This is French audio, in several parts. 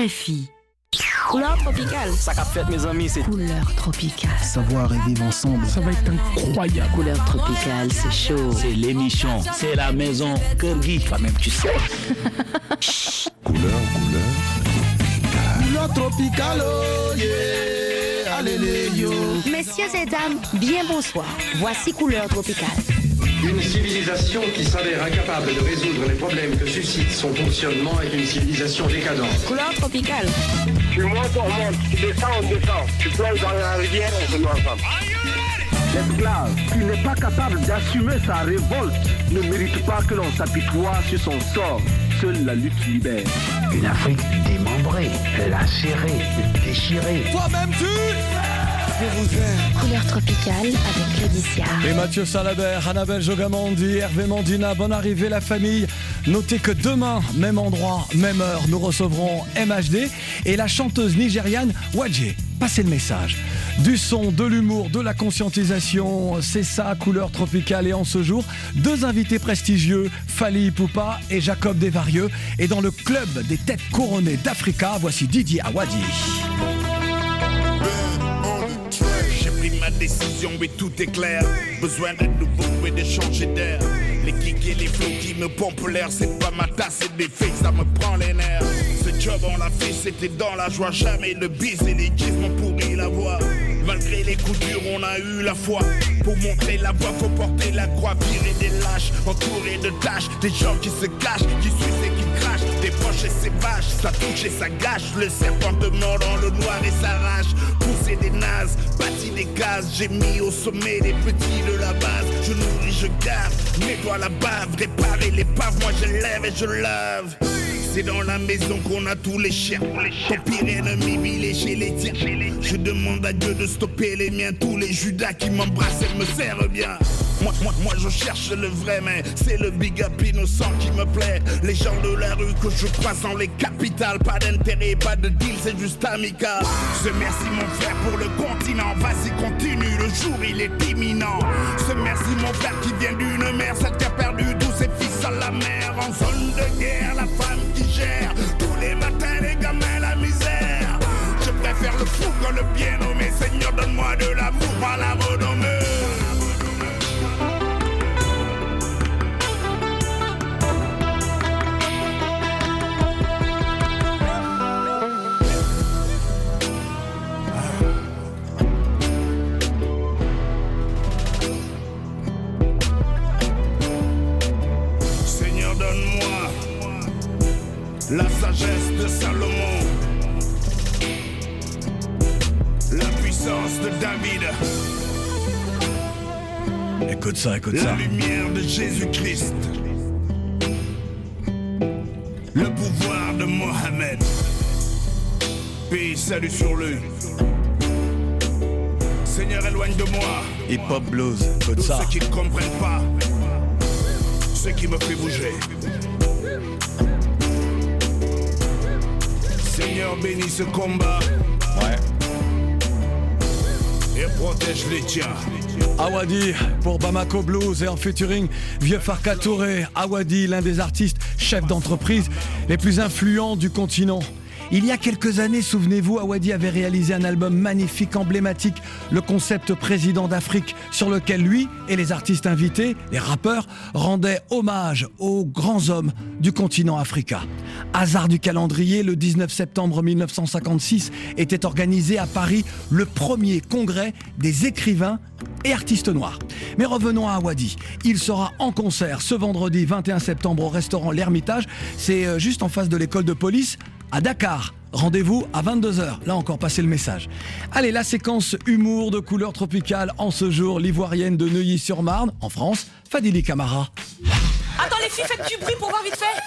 RFI. Couleur tropicale. Ça qu'a fait mes amis, c'est Couleur tropicale. Savoir et vivre ensemble. Ça va être incroyable. Couleur tropicale, c'est chaud. C'est l'émission, c'est la maison Kirgui. Toi-même, tu sais. Couleur Tropicale, oh yeah. Allez, yo. Messieurs et dames, bien bonsoir. Voici Couleur tropicale. Une civilisation qui s'avère incapable de résoudre les problèmes que suscite son fonctionnement est une civilisation décadente. Couleur tropicale. Tu montes, on monte. Tu descends, on descend. Tu plonges dans la rivière, on se met ensemble. L'esclave qui n'est pas capable d'assumer sa révolte ne mérite pas que l'on s'apitoie sur son sort. Seule la lutte libère. Une Afrique démembrée, lacérée, déchirée. Toi-même tu. Je vous aime. Couleur tropicale avec Laetitia. Et Mathieu Salabert, Annabelle Jogamandi, Hervé Mandina, bonne arrivée la famille. Notez que demain, même endroit, même heure, nous recevrons MHD et la chanteuse nigériane Wadjé. Passez le message. Du son, de l'humour, de la conscientisation, c'est ça, Couleur tropicale. Et en ce jour, deux invités prestigieux, Fally Ipupa et Jacob Desvarieux. Et dans le club des têtes couronnées d'Africa, voici Didier Awadi. J'ai pris ma décision et tout est clair. Besoin d'un nouveau et de changer d'air. Les kicks et les flots qui me pompent l'air, c'est pas ma tasse, c'est des fakes, ça me prend les nerfs. Ce job on l'a fait, c'était dans la joie. Jamais le bis et les gifs m'ont pourri la voix. Malgré les coups durs, on a eu la foi. Pour montrer la voie, faut porter la croix. Virer des lâches, entourés de tâches. Des gens qui se cachent, qui sucent et qui crachent. Des poches et ses vaches, ça touche et ça gâche. Le serpent te mord dans le noir et s'arrache. Pousser des nazes, bâti des cases. J'ai mis au sommet les petits de la base. Je nourris, je garde, nettoie la bave. Réparer les paves, moi je lève et je lave. C'est dans la maison qu'on a tous les chiens. Ton pire ennemi, il est chez les tiens. Je demande à Dieu de stopper les miens. Tous les Judas qui m'embrassent et me servent bien. Moi je cherche le vrai, mais c'est le big up innocent qui me plaît. Les gens de la rue que je croise dans les capitales. Pas d'intérêt, pas de deal, c'est juste amical. Ce merci mon frère pour le continent. Vas-y continue, le jour il est imminent. Ce merci mon frère qui vient d'une mère. Celle qui a perdu tous ses fils à la mer. En zone de guerre, la femme qui gère tous les matins les gamins la misère. Je préfère le fou que le bien nommé. Seigneur donne-moi de l'amour par la renommée. Seigneur donne-moi la sagesse de Salomon, la puissance de David, Écoute ça. la lumière de Jésus-Christ, le pouvoir de Mohamed. Paix et salut sur lui. Seigneur, éloigne de moi Hip-hop blues, écoute tous ça. ceux qui ne comprennent pas ce qui me fait bouger. Seigneur, bénis ce combat. Ouais. Et protège les tiens. Awadi pour Bamako Blues et en featuring Vieux Farka Touré. Awadi, l'un des artistes chefs d'entreprise les plus influents du continent. Il y a quelques années, souvenez-vous, Awadi avait réalisé un album magnifique, emblématique, le concept Président d'Afrique, sur lequel lui et les artistes invités, les rappeurs, rendaient hommage aux grands hommes du continent africain. Hasard du calendrier, le 19 septembre 1956 était organisé à Paris le premier congrès des écrivains et artistes noirs. Mais revenons à Awadi. Il sera en concert ce vendredi 21 septembre au restaurant L'Ermitage. C'est juste en face de l'école de police à Dakar. Rendez-vous à 22h. Là encore, passez le message. Allez, la séquence humour de Couleur tropicale en ce jour. L'Ivoirienne de Neuilly-sur-Marne, en France, Fadili Camara. Attends les filles, faites du bruit pour voir vite fait.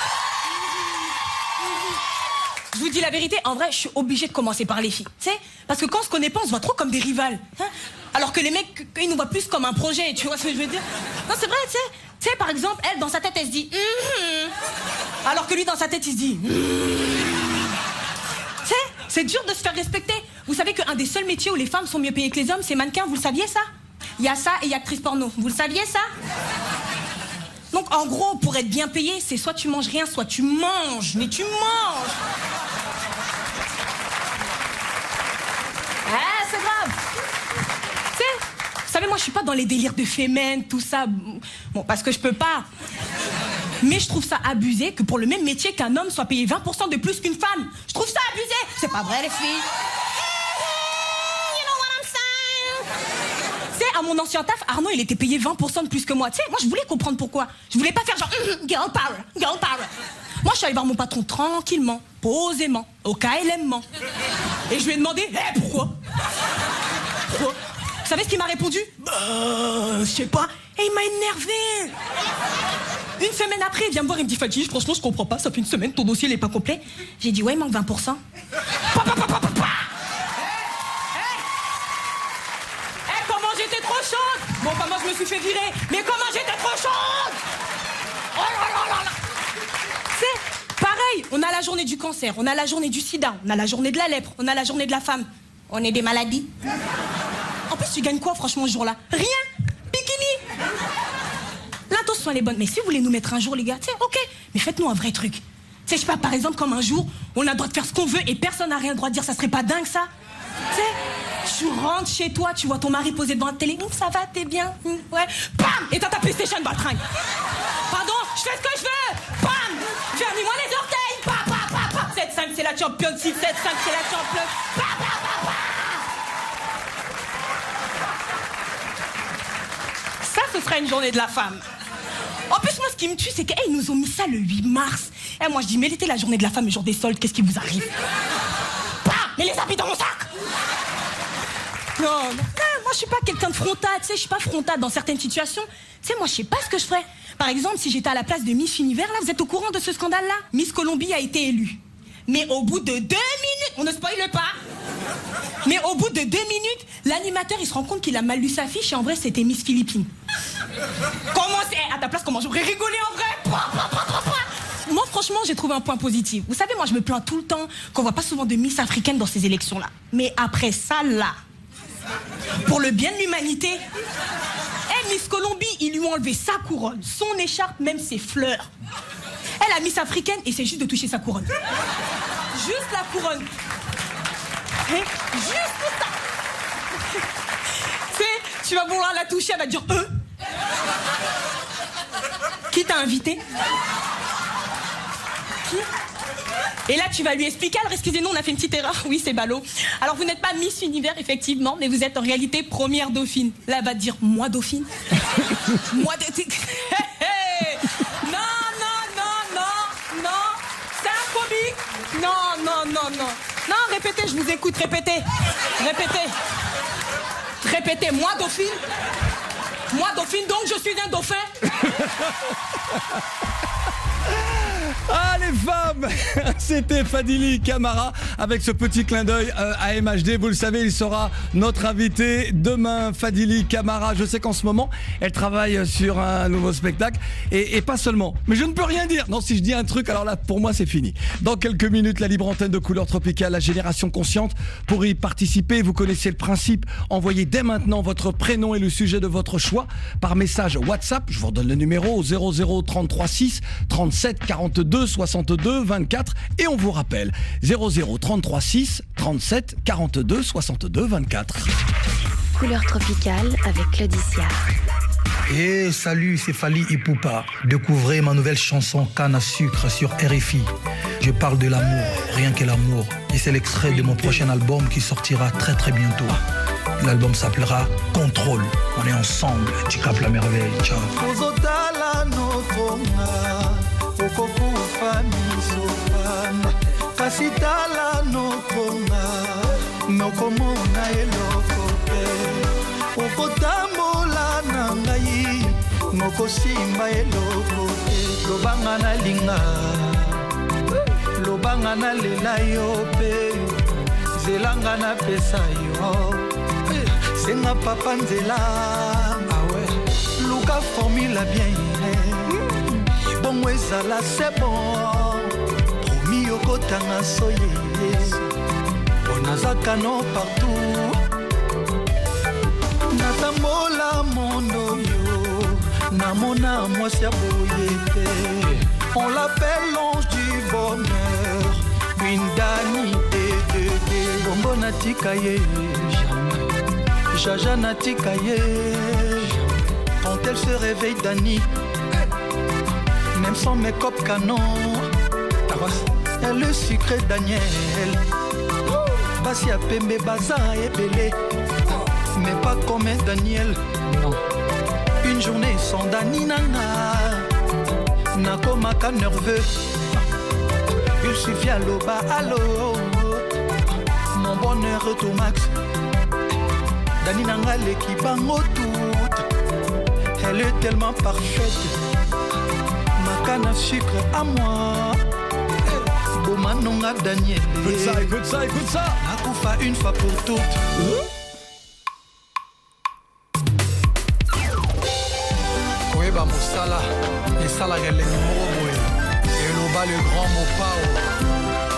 Je vous dis la vérité, en vrai, je suis obligée de commencer par les filles. Tu sais, parce que quand on se connaît pas, on se voit trop comme des rivales. Hein, alors que les mecs, ils nous voient plus comme un projet, tu vois ce que je veux dire? Non, c'est vrai, tu sais. Tu sais, par exemple, elle, dans sa tête, elle se dit alors que lui, dans sa tête, il se dit Tu sais, c'est dur de se faire respecter. Vous savez qu'un des seuls métiers où les femmes sont mieux payées que les hommes, c'est mannequin, vous le saviez ça? Il y a ça et il y a actrice porno. Vous le saviez ça? Donc en gros, pour être bien payé, c'est soit tu manges rien, soit tu manges. Mais tu manges. moi je suis pas dans les délires de fémène, tout ça. Bon, parce que je peux pas. Mais je trouve ça abusé que pour le même métier qu'un homme soit payé 20% de plus qu'une femme. Je trouve ça abusé. C'est pas vrai les filles. À mon ancien taf, Arnaud, il était payé 20% de plus que moi. Tu sais, moi, je voulais comprendre pourquoi. Je voulais pas faire genre, girl power, girl power. Moi, je suis allée voir mon patron tranquillement, posément, au KLM-ment. Et je lui ai demandé, pourquoi? Pourquoi? Vous savez ce qu'il m'a répondu? Je sais pas. Et il m'a énervé. Une semaine après, il vient me voir, il me dit, Fatih, franchement, je comprends pas, ça fait une semaine, ton dossier, il est pas complet. J'ai dit, ouais, il manque 20%. J'étais trop chaude. Bon, bah moi je me suis fait virer. Mais comment j'étais trop chaude. Oh là là là là. C'est pareil, on a la journée du cancer, on a la journée du sida, on a la journée de la lèpre, on a la journée de la femme. On est des maladies. En plus, tu gagnes quoi franchement ce jour-là? Rien. Bikini. L'intention elle est bonne, mais si vous voulez nous mettre un jour les gars, tu sais, ok, mais faites-nous un vrai truc. Tu sais, je sais pas, par exemple, comme un jour, on a le droit de faire ce qu'on veut et personne n'a rien le droit de dire, ça serait pas dingue ça? Tu sais, tu rentres chez toi, tu vois ton mari posé devant la télé, ça va, t'es bien, ouais, bam, et t'as ta PlayStation baltringue. Pardon, je fais ce que je veux, bam, ferme-moi les orteils, pa. 7-5 c'est la Champions League, 7-5 c'est la Champions, pa. Ça, ce serait une journée de la femme. En plus, moi, ce qui me tue, c'est qu'ils nous ont mis ça le 8 mars. Et moi, je dis, mais l'été, la journée de la femme, le jour des soldes, qu'est-ce qui vous arrive? Mais les habits dans mon sac. Non, moi je suis pas quelqu'un de frontal, tu sais, je suis pas frontal dans certaines situations. Tu sais, moi je sais pas ce que je ferais. Par exemple, si j'étais à la place de Miss Univers, là, vous êtes au courant de ce scandale-là? Miss Colombie a été élue. Mais au bout de 2 minutes, on ne spoile pas. Mais au bout de 2 minutes, l'animateur il se rend compte qu'il a mal lu sa fiche et en vrai c'était Miss Philippines. Comment c'est? À ta place, comment j'aurais rigolé en vrai? Moi, franchement, j'ai trouvé un point positif. Vous savez, moi, je me plains tout le temps qu'on voit pas souvent de Miss africaine dans ces élections-là. Mais après ça, là, pour le bien de l'humanité, Miss Colombie, ils lui ont enlevé sa couronne, son écharpe, même ses fleurs. Elle a Miss africaine et c'est juste de toucher sa couronne. Juste la couronne. Et juste ça. Tu sais, tu vas vouloir la toucher, elle va te dire Qui t'a invité? Et là, tu vas lui expliquer, alors excusez-nous, on a fait une petite erreur. Oui, c'est ballot. Alors, vous n'êtes pas Miss Univers, effectivement, mais vous êtes en réalité première dauphine. Là, elle va te dire, moi dauphine? Moi dauphine? Non, c'est un comique. Non. Non, répétez, je vous écoute, répétez. Répétez, moi dauphine? Moi dauphine, donc je suis un dauphin? Ah les femmes, c'était Fadili Camara avec ce petit clin d'œil à MHD. Vous le savez, il sera notre invité demain. Fadili Camara, je sais qu'en ce moment elle travaille sur un nouveau spectacle et pas seulement, mais je ne peux rien dire. Non, si je dis un truc, alors là pour moi c'est fini. Dans quelques minutes, la libre antenne de Couleur Tropicale, la génération consciente. Pour y participer, vous connaissez le principe, envoyez dès maintenant votre prénom et le sujet de votre choix par message WhatsApp. Je vous redonne le numéro au 0033 6 37 42 62 24 et on vous rappelle 0033 6 37 42 62 24. Couleur Tropicale avec Claudicia. Et salut, c'est Fally Ipupa. Découvrez ma nouvelle chanson Canne à sucre sur RFI. Je parle de l'amour, rien que l'amour. Et c'est l'extrait de mon prochain album qui sortira très très bientôt. L'album s'appellera Contrôle. On est ensemble, tu capes la merveille. Ciao. Okokufa misopana kasi tala nokonga nokomona eloko te okotambola na ngai nokosimba eloko te lobanga na linga lobanga na lela yo pe zelanga na pesa yo senga papa nzela luka formula bien bongo ezala c'est bon promis okotanga soye onazaka no partout natambola mondo yo namona mwasi ya boye te on l'appelle l'ange du bonheur une danité de bombo natika ye jamais Jaja Natikaye. Quand elle se réveille, Dani, même sans make-up canon, elle le sucré Daniel. Basi à Pembe Baza et Belé, mais pas comme Daniel. Une journée sans Dani Nana, Nakomaka nerveux. Il suffit à l'oba, allô, mon bonheur est au max. Dani Nanga l'équipe en toute, elle est tellement parfaite. Ma canne à sucre à moi. Bomanonga Daniel. Écoute ça, écoute ça, écoute ça. Nakoufa une fois pour toutes. Koeba Moussala, et Sala Gale Moroboe, et Loba le grand Mopao.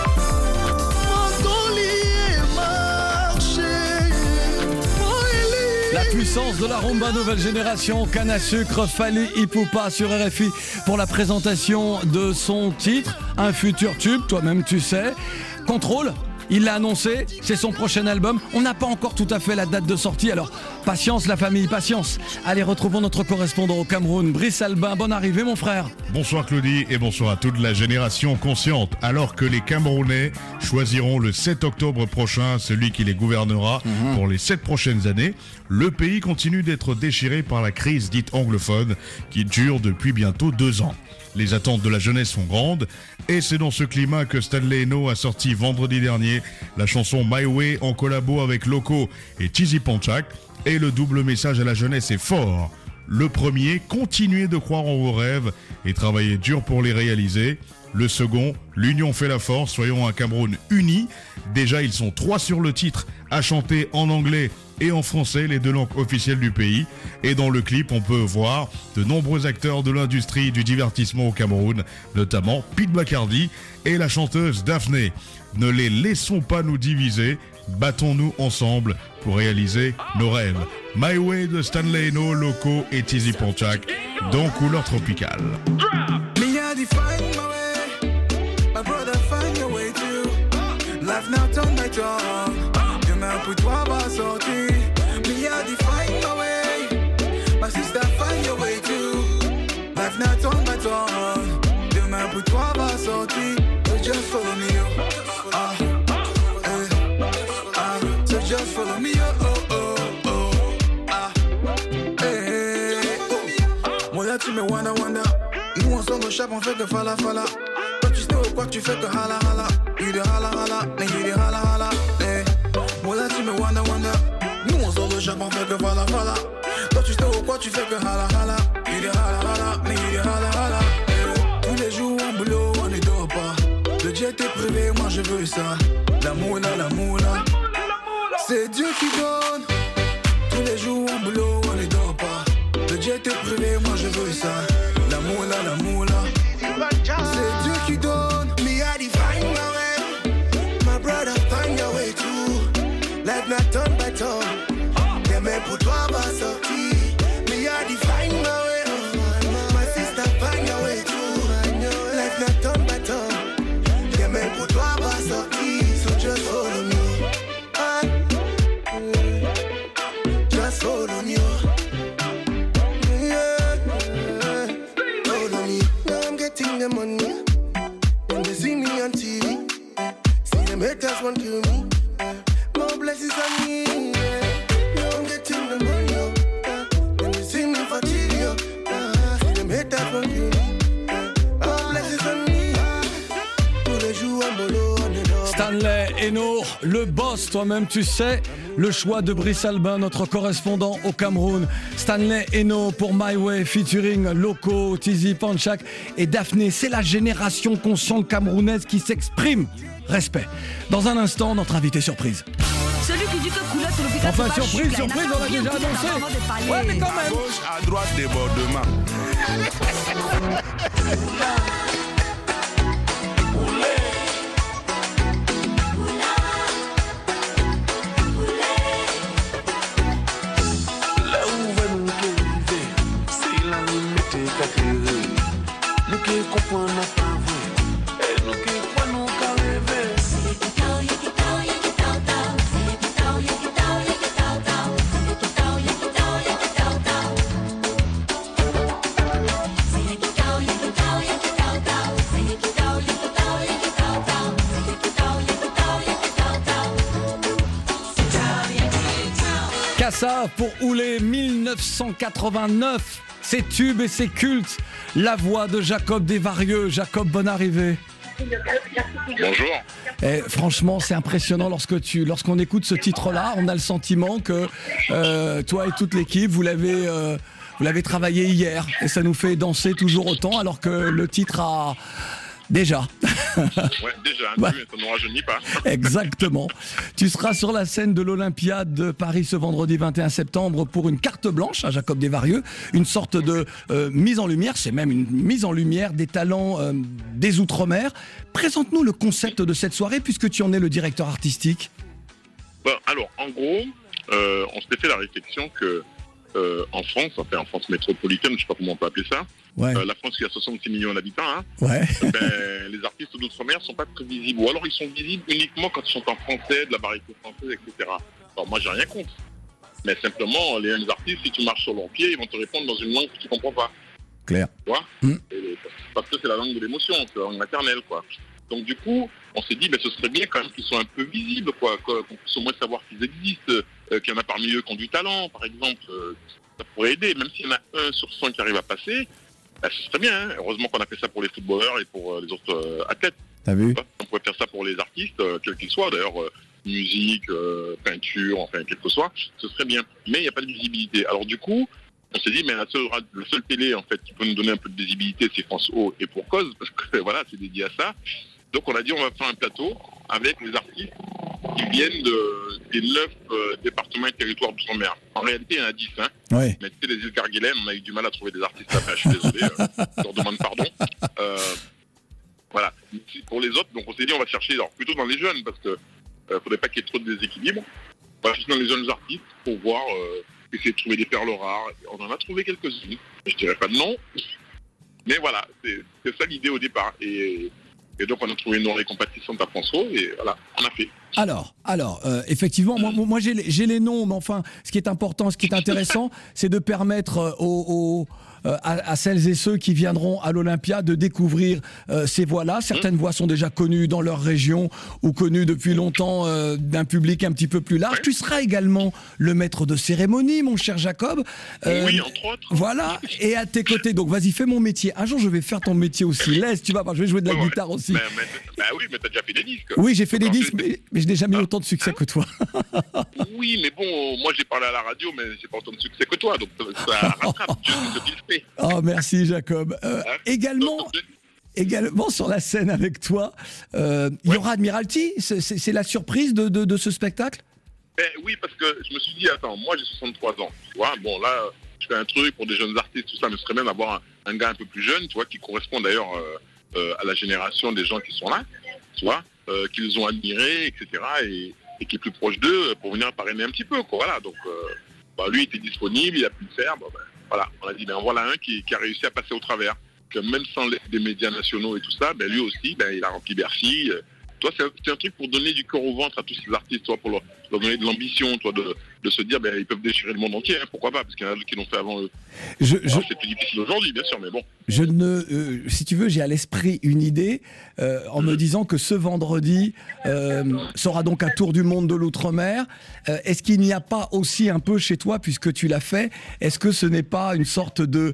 La puissance de la rumba nouvelle génération, canne à sucre, Fally Ipupa sur RFI pour la présentation de son titre, un futur tube, toi-même tu sais. Contrôle, il l'a annoncé, c'est son prochain album. On n'a pas encore tout à fait la date de sortie, alors patience la famille, patience. Allez, retrouvons notre correspondant au Cameroun, Brice Albin. Bonne arrivée mon frère. Bonsoir Claudie et bonsoir à toute la génération consciente. Alors que les Camerounais choisiront le 7 octobre prochain celui qui les gouvernera pour les 7 prochaines années, le pays continue d'être déchiré par la crise dite anglophone qui dure depuis bientôt 2 ans. Les attentes de la jeunesse sont grandes et c'est dans ce climat que Stanley Eno a sorti vendredi dernier la chanson My Way en collabo avec Loco et Tizi Panchak. Et le double message à la jeunesse est fort. Le premier, continuez de croire en vos rêves et travaillez dur pour les réaliser. Le second, l'union fait la force, soyons un Cameroun uni. Déjà, ils sont 3 sur le titre à chanter en anglais et en français, les 2 langues officielles du pays. Et dans le clip, on peut voir de nombreux acteurs de l'industrie du divertissement au Cameroun, notamment Pete Bacardi et la chanteuse Daphné. Ne les laissons pas nous diviser, battons-nous ensemble pour réaliser nos rêves. My Way de Stanley Eno, Loco et Tizi Panchak, dans Couleur Tropicale. Life now turn my job. Demain pour toi va sortir. Me I define my way. My sister find your way too. Life now turn my job. Demain pour toi va sortir. So just follow me so just follow me Moi là tu me wonder. Nous on s'en rechappe, on fait que fala. Toi tu sais quoi tu fais que hala. You the hala, mais you the hala, eh. Moi là tu me wonder. Nous on sort de chaque on fait que fala. Toi tu sais quoi tu fais que hala. You the hala, mais you the hala, eh. Tous les jours en boulot on ne dort pas. Le jet est privé, moi je veux ça. L'amour là. C'est Dieu qui donne. Tous les jours en boulot on ne dort pas. Le jet est privé, moi je veux ça. L'amour là. C'est Dieu qui donne. Me I define my way. My brother find your way too. Life not turn by turn. Demain pour toi va sortir. Me I define my way. My sister find your way too. Life not turn by turn. Demain pour toi va sortir. So just follow me. Just follow me. The money, when they see me on TV, see them haters want to kill me. More blessings on me. I'm getting the money. When they see me for TV, see them haters want to kill me. More blessings on me. Tous les jours en bolo, on est là. Stanley Eno, le boss, toi-même tu sais. Le choix de Brice Albin, notre correspondant au Cameroun. Stanley Eno pour My Way, featuring Loco, Tizi Panchak et Daphné. C'est la génération consciente camerounaise qui s'exprime. Respect. Dans un instant, notre invité surprise. Celui qui dit que couleur sur l'hôpital. Enfin, surprise, on l'a déjà annoncé. Ouais, mais quand même. À gauche, à droite, débordement. Nous qui comprenons pas vrai, et nous qui croyons qu'à rêver. Kassa pour Oulé 1989. Ces tubes et ces cultes. La voix de Jacob Desvarieux. Jacob, bonne arrivée. Bonjour. Et franchement, c'est impressionnant lorsqu'on écoute ce titre-là. On a le sentiment que toi et toute l'équipe, vous l'avez travaillé hier. Et ça nous fait danser toujours autant alors que le titre a... Déjà. Ouais, déjà, ça ne nous rajeunit pas. Exactement. Tu seras sur la scène de l'Olympiade de Paris ce vendredi 21 septembre pour une carte blanche à Jacob Desvarieux, une sorte de mise en lumière, c'est même une mise en lumière des talents des Outre-mer. Présente-nous le concept de cette soirée puisque tu en es le directeur artistique. Bon, alors, en gros, on s'était fait la réflexion que en France, enfin en France métropolitaine, je ne sais pas comment on peut appeler ça, la France qui a 66 millions d'habitants, les artistes d'outre-mer ne sont pas très visibles. Ou alors ils sont visibles uniquement quand ils sont en français, de la variété française, etc. Alors moi j'ai rien contre. Mais simplement, les artistes, si tu marches sur leurs pieds, ils vont te répondre dans une langue que tu ne comprends pas. Clair. Tu vois parce que c'est la langue de l'émotion, c'est la langue maternelle, quoi. Donc du coup, on s'est dit, ce serait bien quand même qu'ils soient un peu visibles, quoi, qu'on puisse au moins savoir qu'ils existent, qu'il y en a parmi eux qui ont du talent, par exemple. Ça pourrait aider, même s'il y en a 1 sur 100 qui arrive à passer, ce serait bien. Hein. Heureusement qu'on a fait ça pour les footballeurs et pour les autres athlètes. T'as vu ? On pourrait faire ça pour les artistes, quels qu'ils soient, d'ailleurs, musique, peinture, enfin, quel que soit, ce serait bien. Mais il n'y a pas de visibilité. Alors du coup, on s'est dit, mais la seule télé, en fait, qui peut nous donner un peu de visibilité, c'est France O, et pour cause, parce que voilà, c'est dédié à ça. Donc on a dit, on va faire un plateau avec les artistes qui viennent des 9 départements et territoires d'outre-mer. En réalité, il y en a 10. Hein. Oui. Mais tu sais, les îles Kerguelen, on a eu du mal à trouver des artistes là-bas. Je suis désolé, je leur demande pardon. Voilà. Pour les autres, donc on s'est dit, on va chercher plutôt dans les jeunes, parce que faudrait pas qu'il y ait trop de déséquilibre. On va chercher dans les jeunes artistes pour voir, essayer de trouver des perles rares. On en a trouvé quelques-unes. Je dirais pas de nom. Mais voilà, c'est ça l'idée au départ. Et donc, on a trouvé une oreille compatissante à François, et voilà, on a fait. Alors, effectivement, moi j'ai les noms, mais enfin, ce qui est important, ce qui est intéressant, c'est de permettre à celles et ceux qui viendront à l'Olympia de découvrir ces voix-là. Certaines voix sont déjà connues dans leur région ou connues depuis longtemps d'un public un petit peu plus large. Tu seras également le maître de cérémonie, mon cher Jacob. Oui, entre autres. Voilà, et à tes côtés. Donc, vas-y, fais mon métier. Un jour, je vais faire ton métier aussi. Laisse, tu vas voir, je vais jouer de la guitare aussi. Oui, mais t'as déjà fait des disques. Oui, j'ai fait des disques, mais je n'ai jamais eu autant de succès que toi. Oui, mais bon, moi j'ai parlé à la radio, mais j'ai pas autant de succès que toi, donc ça rattrape. Oh, merci Jacob. Également sur la scène avec toi, il y aura Admiralty. C'est la surprise de ce spectacle. Oui, parce que je me suis dit, attends, moi j'ai 63 ans, tu vois, bon là, je fais un truc pour des jeunes artistes, tout ça, mais ce serait bien d'avoir un gars un peu plus jeune, tu vois, qui correspond d'ailleurs à la génération des gens qui sont là, tu vois, qu'ils ont admiré, etc., et qui est plus proche d'eux pour venir parrainer un petit peu, quoi, voilà, donc lui il était disponible, il a pu le faire, voilà, on a dit, voilà un qui a réussi à passer au travers, que même sans l'aide des médias nationaux et tout ça, lui aussi, il a rempli Bercy. Toi, c'est un truc pour donner du cœur au ventre à tous ces artistes, toi, pour leur donner de l'ambition, toi, de se dire, ils peuvent déchirer le monde entier, hein, pourquoi pas, parce qu'il y en a d'autres qui l'ont fait avant eux. C'est plus difficile aujourd'hui, bien sûr, mais bon. Si tu veux, j'ai à l'esprit une idée en me disant que ce vendredi sera donc un tour du monde de l'outre-mer. Est-ce qu'il n'y a pas aussi un peu chez toi, puisque tu l'as fait, est-ce que ce n'est pas une sorte de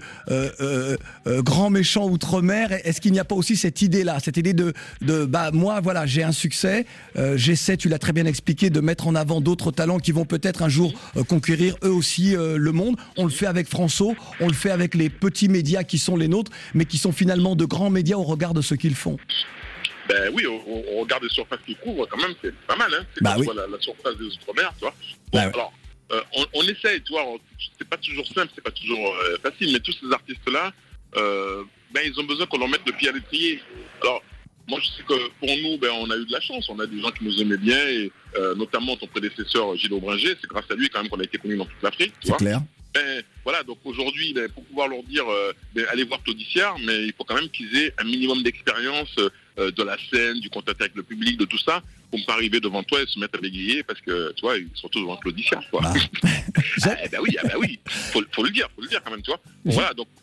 grand méchant outre-mer? Est-ce qu'il n'y a pas aussi cette idée-là, cette idée de moi, voilà, j'ai un succès, j'essaie, tu l'as très bien expliqué, de mettre en avant d'autres talents qui vont peut-être un jour conquérir eux aussi le monde. On le fait avec François, on le fait avec les petits médias qui sont les nôtres, mais qui sont finalement de grands médias au regard de ce qu'ils font. Oui, on regarde les surfaces qu'ils couvrent, quand même, c'est pas mal, hein. C'est oui. La surface des Outre-mer, tu vois. Bon, alors, on essaye, tu vois, c'est pas toujours simple, c'est pas toujours facile, mais tous ces artistes-là, ils ont besoin qu'on leur mette le pied à l'étrier. Alors, moi, je sais que pour nous, on a eu de la chance. On a des gens qui nous aimaient bien, et notamment ton prédécesseur Gilles Aubringer. C'est grâce à lui quand même qu'on a été connus dans toute l'Afrique. C'est clair. Voilà, donc aujourd'hui, pour pouvoir leur dire, allez voir Claudiciard, mais il faut quand même qu'ils aient un minimum d'expérience de la scène, du contact avec le public, de tout ça, pour ne pas arriver devant toi et se mettre à bégayer, parce que, tu vois, ils sont tous devant Claudiciard, quoi. Oui, faut le dire quand même, tu vois. Bon, voilà, donc,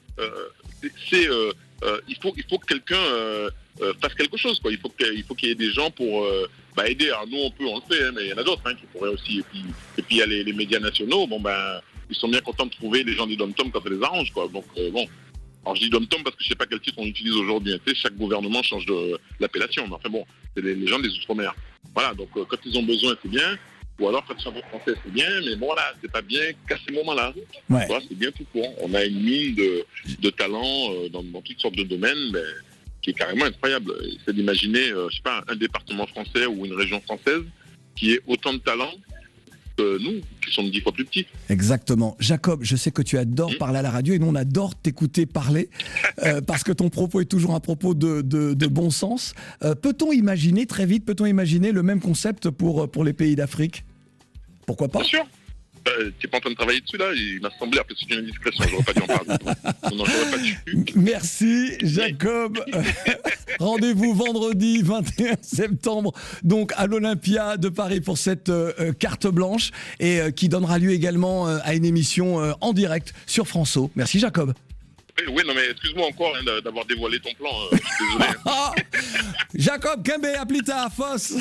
il faut que quelqu'un fasse quelque chose, quoi. Il faut qu'il y ait des gens pour aider. Alors nous, on le fait, hein, mais il y en a d'autres qui pourraient aussi. Et puis il y a les médias nationaux, ils sont bien contents de trouver les gens du dom-tom quand ça les arrange, quoi. Donc bon. Alors je dis dom-tom parce que je sais pas quel titre on utilise aujourd'hui. Tu sais, chaque gouvernement change l'appellation. Mais enfin bon, c'est les gens des Outre-mer. Voilà, donc quand ils ont besoin, c'est bien. Ou alors quand ils chantent en français, c'est bien. Mais bon, voilà, c'est pas bien qu'à ces moments-là. Ouais. Voilà, c'est bien tout court. On a une mine de talents dans toutes sortes de domaines, qui est carrément incroyable. C'est d'imaginer, je sais pas, un département français ou une région française qui ait autant de talents que nous, qui sommes 10 fois plus petits. Exactement. Jacob, je sais que tu adores parler à la radio et nous on adore t'écouter parler parce que ton propos est toujours un propos de bon sens. Peut-on imaginer le même concept pour les pays d'Afrique ? Pourquoi pas ? Bien sûr. Tu n'es pas en train de travailler dessus là, il m'a semblé, après c'est une indiscrétion, j'aurais pas dû en parler. Non, j'aurais pas dû. Merci Jacob. Rendez-vous vendredi 21 septembre donc à l'Olympia de Paris pour cette carte blanche et qui donnera lieu également à une émission en direct sur France-O. Merci Jacob. Oui, non mais excuse-moi encore d'avoir dévoilé ton plan, je suis désolé. Jacob Kembe, à plus tard, Foss.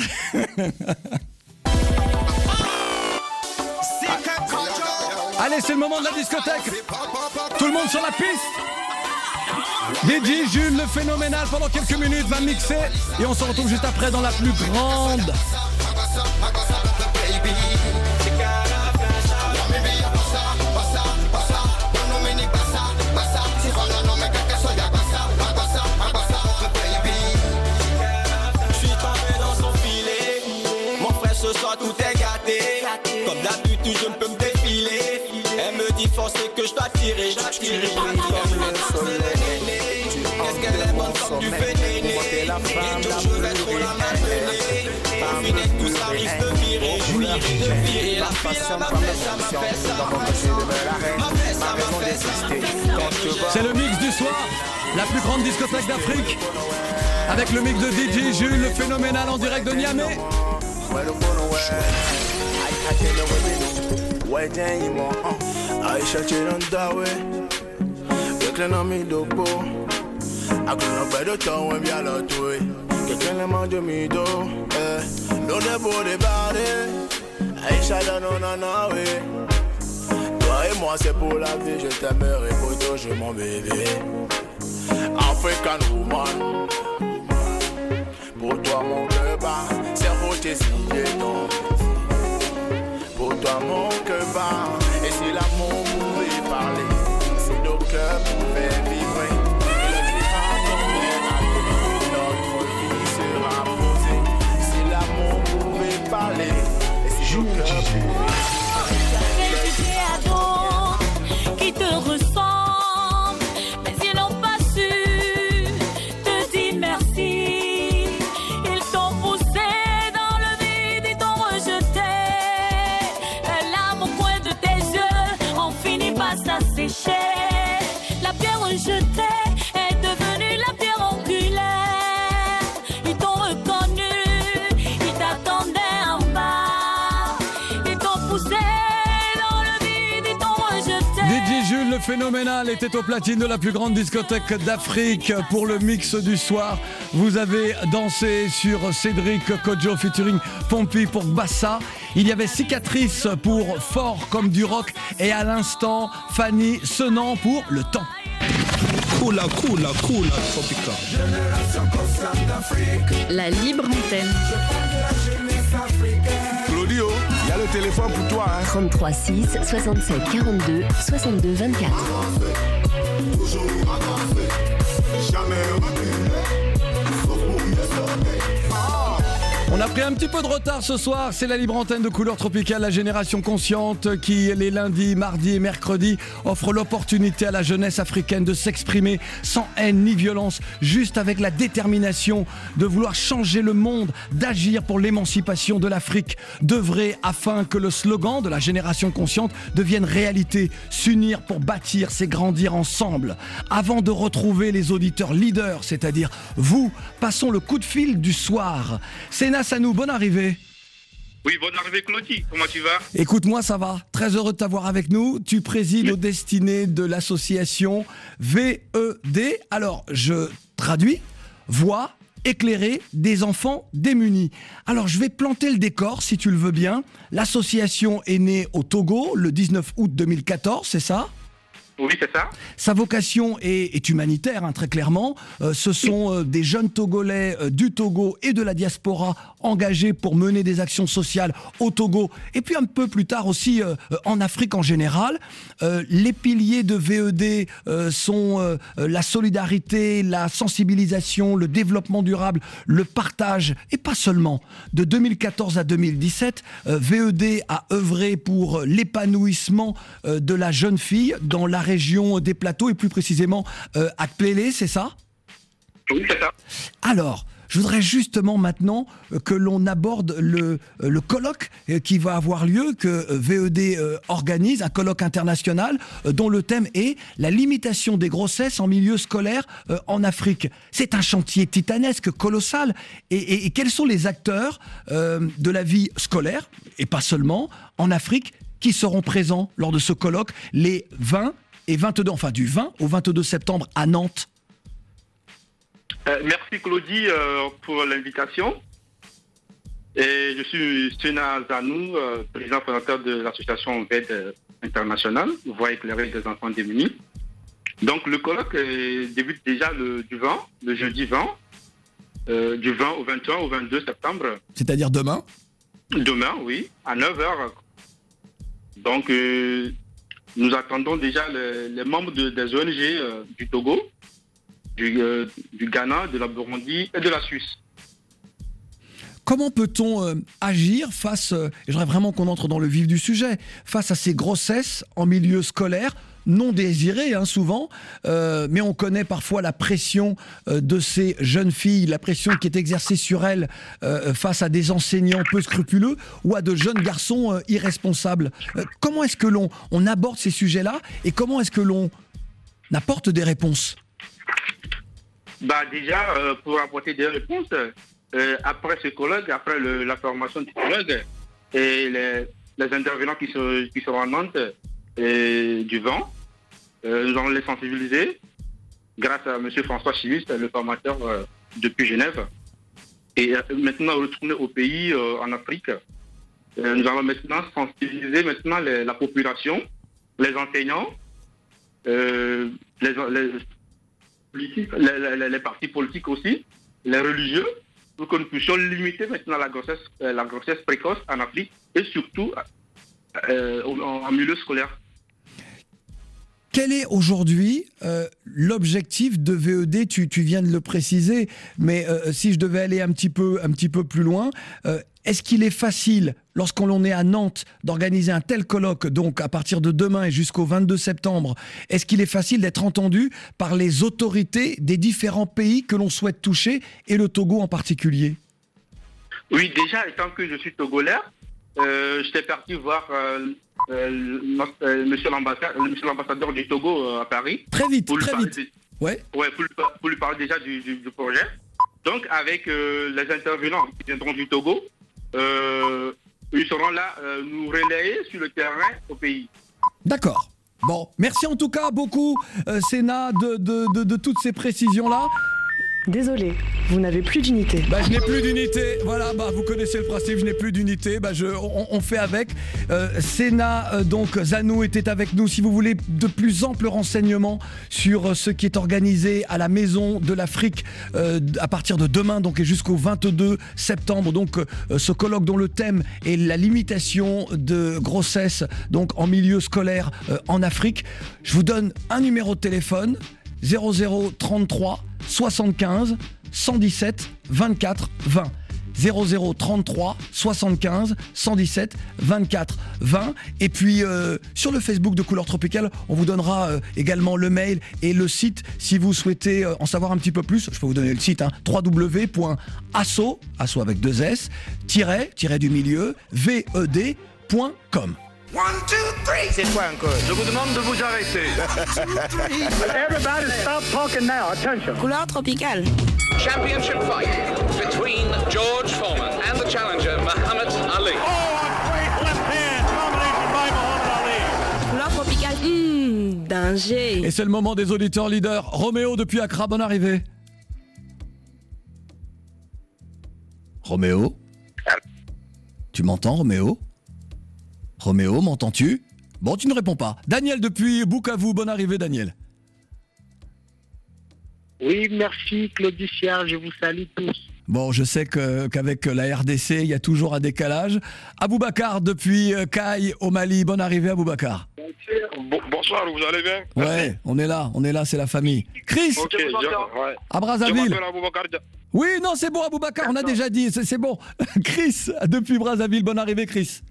Allez, c'est le moment de la discothèque. Tout le monde sur la piste. DJ Jules, le phénoménal, pendant quelques minutes, va mixer. Et on se retrouve juste après dans la plus grande. Je suis tombé dans son filet. Mon frère, ce soir, tout est gâté. Comme d'habitude, je ne peux me défiler. Elle me dit forcer que je dois tirer. Je tire comme le soleil. Est-ce qu'elle est bonne comme du fénéné? Et donc je vais trop la malmener. Au final tout ça risque de virer. Je lui dis de virer. La fille m'a fait ça, m'a fait ça. C'est le mix du soir. La plus grande discothèque d'Afrique. Avec le mix de DJ Jules, le phénoménal en direct de Niamey. Aisha Chinandawe, Declan mi dopo. Akuna bedo tawe mi ala toy. Quelqu'un mange mi do, l'on est beau de barrer. Aisha danonanawe. Toi et moi c'est pour la vie, je t'aimerai pour toujours mon bébé. African woman. Pour toi mon cœur bat, c'est roté si non. Pour toi mon cœur bat. Et si l'amour pouvait parler, si nos cœurs pouvaient vibrer, le climat tomberait à l'eau, notre vie sera posée. Si l'amour pouvait parler, et si nos cœurs pouvaient vibrer. Qui te ressemble, mais ils n'ont pas su te dire merci. Ils t'ont poussé dans le vide, ils t'ont rejeté. S'assécher. La pierre rejetée est devenue la pierre angulaire. Ils t'ont reconnu, ils t'attendaient en bas. Ils t'ont poussé dans le vide, ils t'ont rejeté. DJ Jules, le phénoménal, était au platine de la plus grande discothèque d'Afrique pour le mix du soir. Vous avez dansé sur Cédric Kodjo featuring Pompi pour Bassa. Il y avait Cicatrice pour Fort comme du rock et à l'instant Fanny Senant pour Le Temps. Cool, Tropica. La libre antenne. Claudio, il y a le téléphone pour toi. 33 6 67 42 62 24. Toujours avancer, jamais reculer. On a pris un petit peu de retard ce soir, c'est la libre antenne de Couleur Tropicale, la génération consciente qui les lundis, mardis et mercredis offre l'opportunité à la jeunesse africaine de s'exprimer sans haine ni violence, juste avec la détermination de vouloir changer le monde, d'agir pour l'émancipation de l'Afrique, d'œuvrer afin que le slogan de la génération consciente devienne réalité, s'unir pour bâtir, c'est grandir ensemble. Avant de retrouver les auditeurs leaders, c'est-à-dire vous, passons le coup de fil du soir. C'est Sanou, bonne arrivée. Oui, bonne arrivée Claudie, comment tu vas? Écoute, moi ça va, très heureux de t'avoir avec nous. Tu présides aux destinées de l'association VED. Alors, je traduis, voix éclairer des enfants démunis. Alors je vais planter le décor si tu le veux bien. L'association est née au Togo le 19 août 2014, c'est ça ? Oui, c'est ça. Sa vocation est humanitaire, hein, très clairement. Ce sont des jeunes Togolais du Togo et de la diaspora engagés pour mener des actions sociales au Togo et puis un peu plus tard aussi en Afrique en général. Les piliers de VED sont la solidarité, la sensibilisation, le développement durable, le partage et pas seulement. De 2014 à 2017, VED a œuvré pour l'épanouissement de la jeune fille dans la région des plateaux et plus précisément à Clélé, c'est ça ? Oui, c'est ça. Alors, je voudrais justement maintenant que l'on aborde le colloque qui va avoir lieu, que VED organise, un colloque international dont le thème est la limitation des grossesses en milieu scolaire en Afrique. C'est un chantier titanesque, colossal. Et quels sont les acteurs de la vie scolaire, et pas seulement, en Afrique, qui seront présents lors de ce colloque les 20 et 22, enfin du 20 au 22 septembre à Nantes? Merci Claudie pour l'invitation. Et je suis Sena Zanou, président fondateur de l'association VED internationale, Voix éclairée des enfants démunis. Donc le colloque débute déjà le jeudi 20, du 20 au 21 au 22 septembre. C'est-à-dire demain? Demain, oui, à 9h. Donc nous attendons déjà les membres des ONG du Togo, du Ghana, de la Burundi et de la Suisse. Comment peut-on agir face, et j'aimerais vraiment qu'on entre dans le vif du sujet, face à ces grossesses en milieu scolaire, non désirées hein, souvent, mais on connaît parfois la pression de ces jeunes filles, la pression qui est exercée sur elles face à des enseignants peu scrupuleux ou à de jeunes garçons irresponsables. Comment est-ce que l'on aborde ces sujets-là et comment est-ce que l'on apporte des réponses? Déjà, pour apporter des réponses, après ce colloque, après la formation du colloque et les intervenants qui seront à Nantes du vent, nous allons les sensibiliser grâce à M. François Chiviste, le formateur depuis Genève. Et maintenant retourner au pays, en Afrique, nous allons maintenant sensibiliser la population, les enseignants, les partis politiques aussi, les religieux, pour que nous puissions limiter maintenant la grossesse précoce en Afrique et surtout en milieu scolaire. Quel est aujourd'hui l'objectif de VED? Tu viens de le préciser, mais si je devais aller un petit peu plus loin, est-ce qu'il est facile, lorsqu'on est à Nantes, d'organiser un tel colloque, donc à partir de demain et jusqu'au 22 septembre, est-ce qu'il est facile d'être entendu par les autorités des différents pays que l'on souhaite toucher, et le Togo en particulier? Oui, déjà, étant que je suis togolais, j'étais parti voir monsieur l'ambassadeur du Togo à Paris. Très vite. Ouais, pour lui parler déjà du projet. Donc, avec les intervenants qui viendront du Togo, ils seront là, nous relayer sur le terrain au pays. D'accord. Bon, merci en tout cas beaucoup, Sena, de toutes ces précisions-là. Désolé, vous n'avez plus d'unité. Je n'ai plus d'unité. Voilà, vous connaissez le principe, je n'ai plus d'unité. On fait avec. Sena, donc, Zanou était avec nous. Si vous voulez de plus amples renseignements sur ce qui est organisé à la Maison de l'Afrique à partir de demain, donc, et jusqu'au 22 septembre, donc, ce colloque dont le thème est la limitation de grossesse, donc, en milieu scolaire en Afrique, je vous donne un numéro de téléphone, 0033 75 117 24 20. 0033 75 117 24 20. Et puis sur le Facebook de Couleur Tropicale, on vous donnera également le mail et le site si vous souhaitez en savoir un petit peu plus. Je peux vous donner le site, www.asso, asso avec 2 S, tiret du milieu, ved.com. 1, 2, 3. C'est quoi encore? Je vous demande de vous arrêter. Everybody stop talking now. Attention. Couleur Tropicale. Championship fight between George Foreman and the challenger Muhammad Ali. Oh, a great left hand combination by Muhammad Ali. Couleur Tropicale. Danger. Et c'est le moment des auditeurs leaders. Roméo depuis Accra, bonne arrivée. Roméo? Tu m'entends, Roméo? Roméo, m'entends-tu? Bon, tu ne réponds pas. Daniel depuis Bukavu, bonne arrivée Daniel. Oui, merci Claudicia, je vous salue tous. Bon, je sais qu'avec la RDC, il y a toujours un décalage. Aboubacar depuis Caille au Mali, bonne arrivée Aboubacar. Bonsoir, vous allez bien? Ouais, on est là, c'est la famille. Chris, ouais. à Brazzaville. Je m'appelle Aboubacar. Oui, non, c'est bon Aboubacar, on a déjà dit, c'est bon. Chris, depuis Brazzaville, bonne arrivée Chris.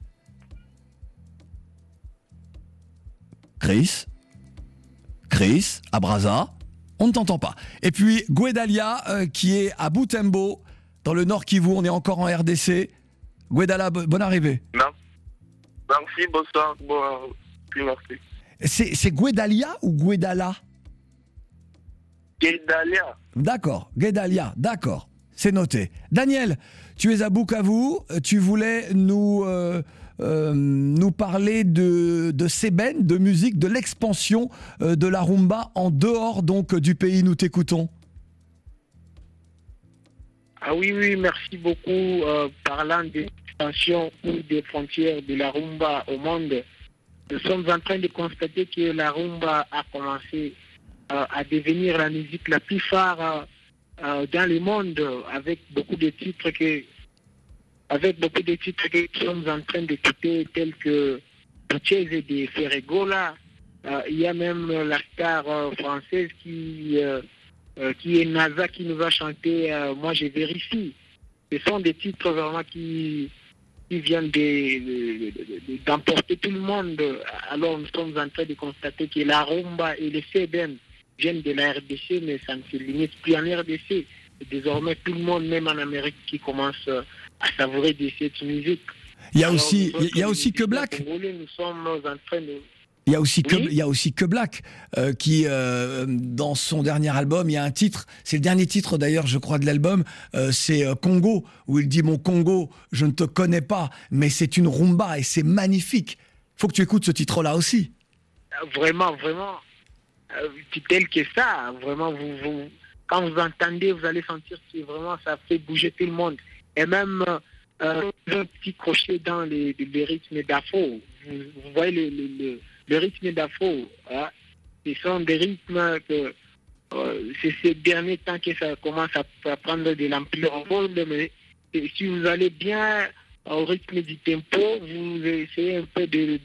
Chris, à Brazza, on ne t'entend pas. Et puis Guedalia, qui est à Butembo, dans le Nord Kivu, on est encore en RDC. Guedalia, bonne arrivée. Merci, bonsoir. Puis merci. C'est Guedalia ou Guedala? Guedalia. D'accord, Guedalia, d'accord. C'est noté. Daniel, tu es à Bukavu, tu voulais nous parler de Seben, de musique, de l'expansion de la rumba en dehors donc du pays. Nous t'écoutons. Ah oui, merci beaucoup. Parlant de l'expansion ou des frontières de la rumba au monde, nous sommes en train de constater que la rumba a commencé à devenir la musique la plus phare dans le monde, avec beaucoup de titres que nous sommes en train d'écouter, tels que Puchese de Ferregola. Il y a même la star française qui est NASA, qui nous a chanté Moi je vérifie. Ce sont des titres vraiment qui viennent d'emporter tout le monde. Alors nous sommes en train de constater que la rumba et le Seben viennent de la RDC, mais ça ne se limite plus en RDC. Et désormais, tout le monde, même en Amérique, qui commence à savourer de cette musique. Il y a aussi que Black. Nous sommes en train de... Il y a aussi que Black qui, dans son dernier album, il y a un titre, c'est le dernier titre d'ailleurs, je crois, de l'album, c'est Congo, où il dit « Mon Congo, je ne te connais pas, mais c'est une rumba et c'est magnifique ». Faut que tu écoutes ce titre-là aussi. Vraiment, tel que ça, vraiment, quand vous entendez, vous allez sentir que vraiment ça fait bouger tout le monde. Et même un petit crochet dans les rythmes d'afro. Vous voyez le rythme d'afro, hein? Ce sont des rythmes que c'est ces derniers temps que ça commence à prendre de l'ampleur au monde, mais si vous allez bien au rythme du tempo, vous essayez un peu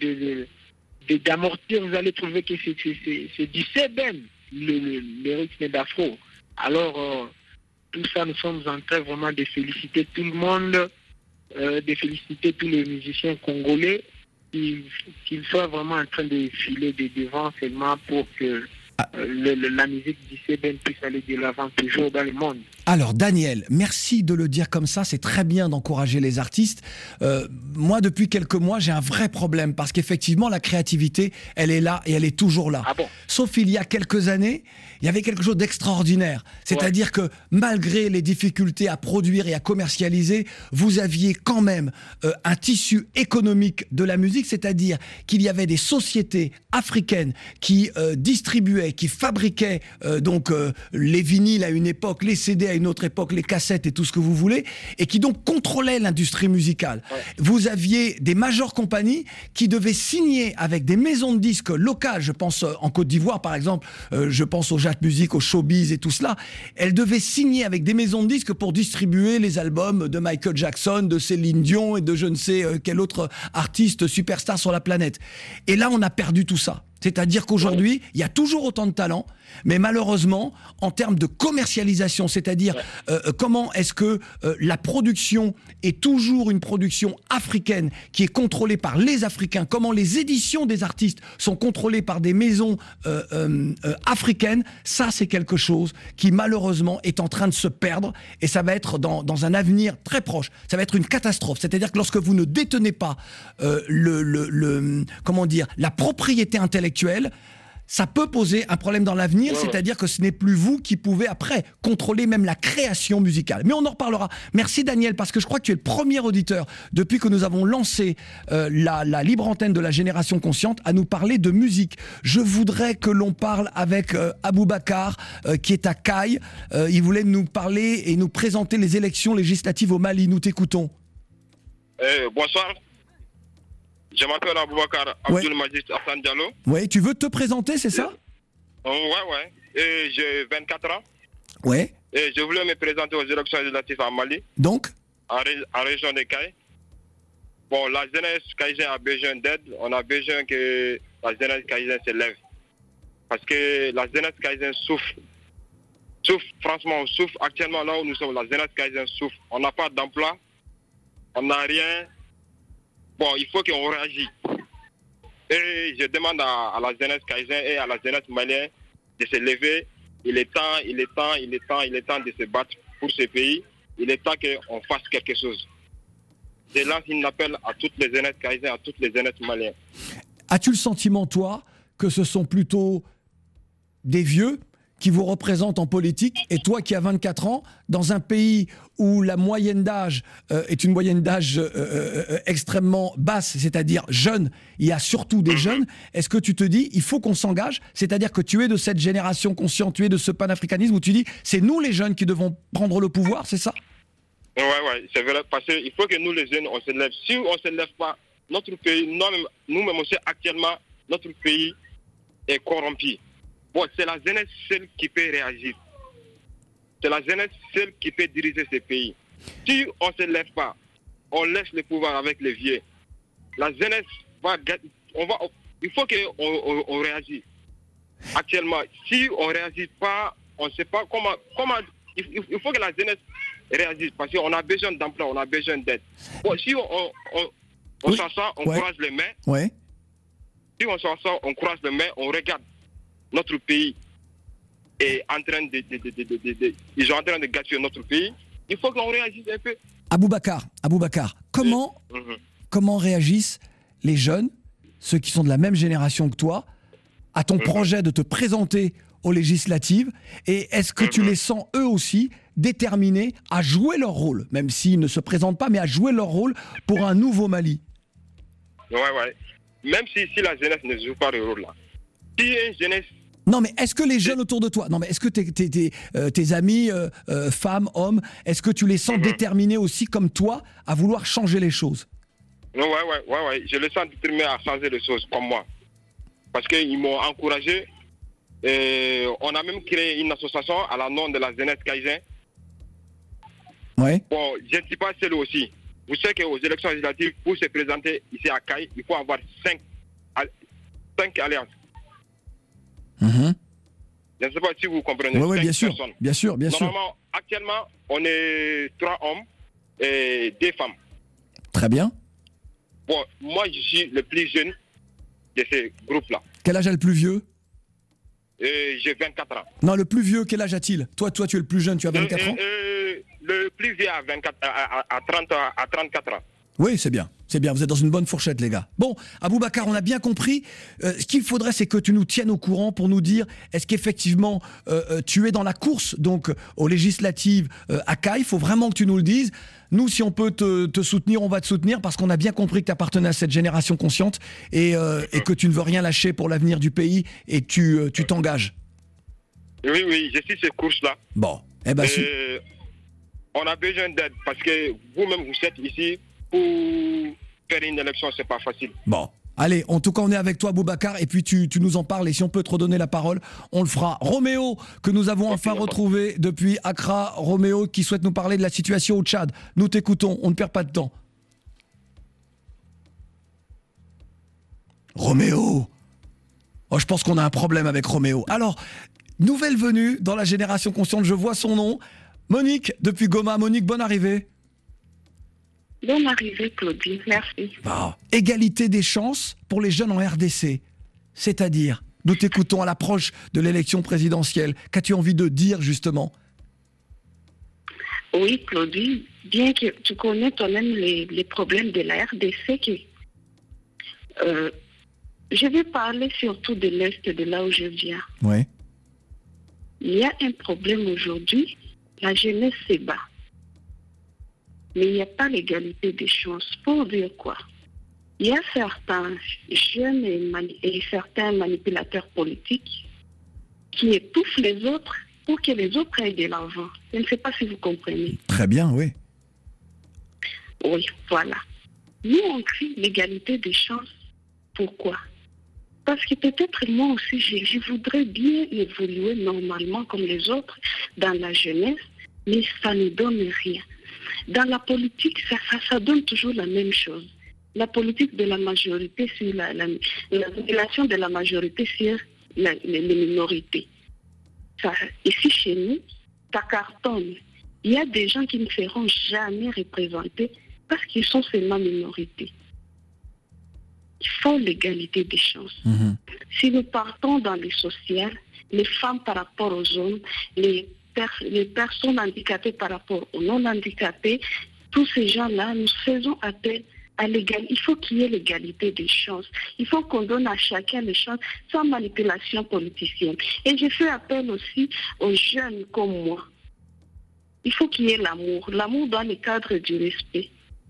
d'amortir, vous allez trouver que c'est du Seben, le rythme d'afro. Alors, tout ça, nous sommes en train vraiment de féliciter tout le monde, de féliciter tous les musiciens congolais, qu'ils soient vraiment en train de filer de devant seulement pour que la musique du Seben puisse aller de l'avant toujours dans le monde. Alors Daniel, merci de le dire comme ça, c'est très bien d'encourager les artistes. Moi, depuis quelques mois, j'ai un vrai problème parce qu'effectivement, la créativité, elle est là et elle est toujours là. Ah bon? Sauf il y a quelques années, il y avait quelque chose d'extraordinaire. C'est-à-dire que malgré les difficultés à produire et à commercialiser, vous aviez quand même un tissu économique de la musique, c'est-à-dire qu'il y avait des sociétés africaines qui distribuaient, qui fabriquaient les vinyles à une époque, les CD à une autre époque, les cassettes et tout ce que vous voulez, et qui donc contrôlaient l'industrie musicale. Ouais. Vous aviez des majeures compagnies qui devaient signer avec des maisons de disques locales, je pense en Côte d'Ivoire par exemple, je pense au Jazz Music, au Showbiz et tout cela, elles devaient signer avec des maisons de disques pour distribuer les albums de Michael Jackson, de Céline Dion et de je ne sais quel autre artiste superstar sur la planète. Et là, on a perdu tout ça. C'est-à-dire qu'aujourd'hui, il y a toujours autant de talent, mais malheureusement, en termes de commercialisation, c'est-à-dire comment est-ce que la production est toujours une production africaine qui est contrôlée par les Africains, comment les éditions des artistes sont contrôlées par des maisons africaines, ça c'est quelque chose qui malheureusement est en train de se perdre et ça va être dans un avenir très proche, ça va être une catastrophe. C'est-à-dire que lorsque vous ne détenez pas la propriété intellectuelle, ça peut poser un problème dans l'avenir, c'est-à-dire que ce n'est plus vous qui pouvez après contrôler même la création musicale. Mais on en reparlera. Merci Daniel, parce que je crois que tu es le premier auditeur depuis que nous avons lancé la libre antenne de la Génération Consciente à nous parler de musique. Je voudrais que l'on parle avec Aboubacar qui est à Caille. Il voulait nous parler et nous présenter les élections législatives au Mali. Nous t'écoutons. Bonsoir. Je m'appelle Aboubacar Abdul Majid Hassan Diallo. Oui, tu veux te présenter, c'est ça? Ouais. Et j'ai 24 ans. Ouais. Et je voulais me présenter aux élections législatives en Mali. Donc? En région de Caille. Bon, la jeunesse caïsienne a besoin d'aide. On a besoin que la jeunesse caïsienne se lève. Parce que la jeunesse caïsienne souffre. Franchement, on souffre. Actuellement, là où nous sommes, la jeunesse caïsienne souffre. On n'a pas d'emploi. On n'a rien. Bon, il faut qu'on réagisse. Et je demande à la jeunesse caïsienne et à la jeunesse malienne de se lever. Il est temps de se battre pour ce pays. Il est temps qu'on fasse quelque chose. Je lance un appel à toutes les jeunesses caïsiennes, à toutes les jeunesses maliennes. As-tu le sentiment, toi, que ce sont plutôt des vieux qui vous représentent en politique, et toi qui as 24 ans, dans un pays où la moyenne d'âge est une moyenne d'âge extrêmement basse, c'est-à-dire jeune, il y a surtout des jeunes, est-ce que tu te dis, il faut qu'on s'engage, c'est-à-dire que tu es de cette génération consciente, tu es de ce panafricanisme où tu dis, c'est nous les jeunes qui devons prendre le pouvoir, c'est ça? Ouais, c'est vrai, parce qu'il faut que nous les jeunes, on se lève. Si on ne se lève pas, notre pays, nous-mêmes aussi actuellement, notre pays est corrompu. Bon, c'est la jeunesse seule qui peut réagir. C'est la jeunesse seule qui peut diriger ce pays. Si on ne se lève pas, on laisse le pouvoir avec les vieux. La jeunesse va... il faut qu'on réagisse. Actuellement, si on ne réagit pas, on ne sait pas comment... Il faut que la jeunesse réagisse parce qu'on a besoin d'emploi, on a besoin d'aide. Bon, si on s'assoit, on croise les mains. Ouais. Si on s'assoit, on croise les mains, on regarde. Notre pays est en train ils sont en train de gâcher notre pays. Il faut qu'on réagisse un peu. Aboubacar, comment réagissent les jeunes, ceux qui sont de la même génération que toi, à ton projet de te présenter aux législatives? Et est-ce que tu les sens eux aussi déterminés à jouer leur rôle, même s'ils ne se présentent pas, mais à jouer leur rôle pour un nouveau Mali? Ouais. Même si la jeunesse ne joue pas le rôle là. Si une jeunesse... Non, mais est-ce que les jeunes autour de toi, est-ce que tes amis, femmes, hommes, est-ce que tu les sens déterminés aussi comme toi à vouloir changer les choses? Ouais. Je les sens déterminés à changer les choses comme moi. Parce qu'ils m'ont encouragé. Et on a même créé une association à la nom de la jeunesse caïsienne. Ouais. Bon, je ne suis pas seul aussi. Vous savez qu'aux élections législatives, pour se présenter ici à Caille, il faut avoir 5 alliances. Je ne sais pas si vous comprenez. Oui, bien sûr. Bien sûr. Normalement, actuellement, on est 3 hommes et 2 femmes. Très bien. Bon, moi, je suis le plus jeune de ce groupe-là. Quel âge a le plus vieux? J'ai 24 ans. Non, le plus vieux, quel âge a-t-il? Toi, tu es le plus jeune, tu as 24 ans? Le plus vieux a 34 ans. Oui, c'est bien. Vous êtes dans une bonne fourchette, les gars. Bon, Aboubacar, on a bien compris. Ce qu'il faudrait, c'est que tu nous tiennes au courant pour nous dire est-ce qu'effectivement tu es dans la course donc aux législatives à Caille. Il faut vraiment que tu nous le dises. Nous, si on peut te soutenir, on va te soutenir parce qu'on a bien compris que tu appartenais à cette génération consciente et que tu ne veux rien lâcher pour l'avenir du pays et tu t'engages. Oui, je suis ces courses-là. Bon, on a besoin d'aide parce que vous-même, vous êtes ici pour faire une élection, c'est pas facile. Bon, allez, en tout cas, on est avec toi, Aboubacar, et puis tu nous en parles, et si on peut te redonner la parole, on le fera. Roméo, que nous avons enfin retrouvé depuis Accra. Roméo, qui souhaite nous parler de la situation au Tchad. Nous t'écoutons, on ne perd pas de temps. Roméo. Oh, je pense qu'on a un problème avec Roméo. Alors, nouvelle venue dans la Génération Consciente, je vois son nom. Monique, depuis Goma. Monique, bonne arrivée. Bonne arrivée, Claudie, merci. Égalité des chances pour les jeunes en RDC. C'est-à-dire, nous t'écoutons à l'approche de l'élection présidentielle. Qu'as-tu envie de dire, justement? Oui, Claudie, bien que tu connais toi-même les problèmes de la RDC, Je vais parler surtout de l'Est, de là où je viens. Oui. Il y a un problème aujourd'hui. La jeunesse se bat. Mais il n'y a pas l'égalité des chances. Pour dire quoi? Il y a certains jeunes et certains manipulateurs politiques qui étouffent les autres pour que les autres aillent de l'avant. Je ne sais pas si vous comprenez. Très bien, oui. Oui, voilà. Nous, on crie l'égalité des chances. Pourquoi? Parce que peut-être moi aussi, je voudrais bien évoluer normalement comme les autres dans la jeunesse, mais ça ne donne rien. Dans la politique, ça donne toujours la même chose. La politique de la majorité sur la relation de la majorité sur les minorités. Ça, ici, chez nous, ça cartonne. Il y a des gens qui ne seront jamais représentés parce qu'ils sont seulement minorités. Il faut l'égalité des chances. Si nous partons dans le social, les femmes par rapport aux hommes, les personnes handicapées par rapport aux non-handicapés, tous ces gens-là, nous faisons appel à l'égalité. Il faut qu'il y ait l'égalité des chances. Il faut qu'on donne à chacun les chances sans manipulation politicienne. Et je fais appel aussi aux jeunes comme moi. Il faut qu'il y ait l'amour. L'amour dans le cadre du respect.